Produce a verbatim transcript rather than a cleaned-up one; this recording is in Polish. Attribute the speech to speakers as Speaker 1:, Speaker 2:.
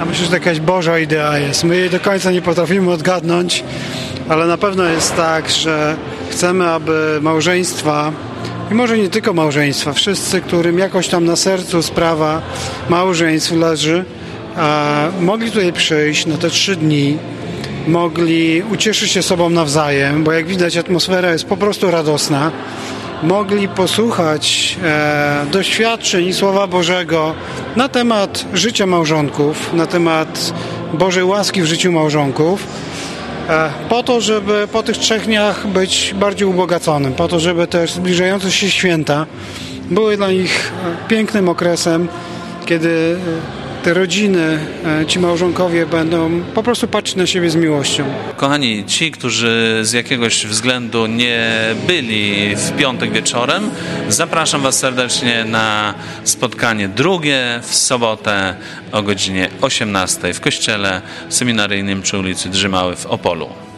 Speaker 1: Ja myślę, że to jakaś Boża idea jest. My jej do końca nie potrafimy odgadnąć, ale na pewno jest tak, że chcemy, aby małżeństwa, i może nie tylko małżeństwa, wszyscy, którym jakoś tam na sercu sprawa małżeństw leży, a mogli tutaj przyjść na te trzy dni, mogli ucieszyć się sobą nawzajem, bo jak widać atmosfera jest po prostu radosna, mogli posłuchać e, doświadczeń i Słowa Bożego na temat życia małżonków, na temat Bożej łaski w życiu małżonków, e, po to, żeby po tych trzech dniach być bardziej ubogaconym, po to, żeby też zbliżające się święta były dla nich pięknym okresem, kiedy te rodziny, ci małżonkowie będą po prostu patrzeć na siebie z miłością.
Speaker 2: Kochani, ci, którzy z jakiegoś względu nie byli w piątek wieczorem, zapraszam Was serdecznie na spotkanie drugie w sobotę o godzinie osiemnastej w kościele seminaryjnym przy ulicy Drzymały w Opolu.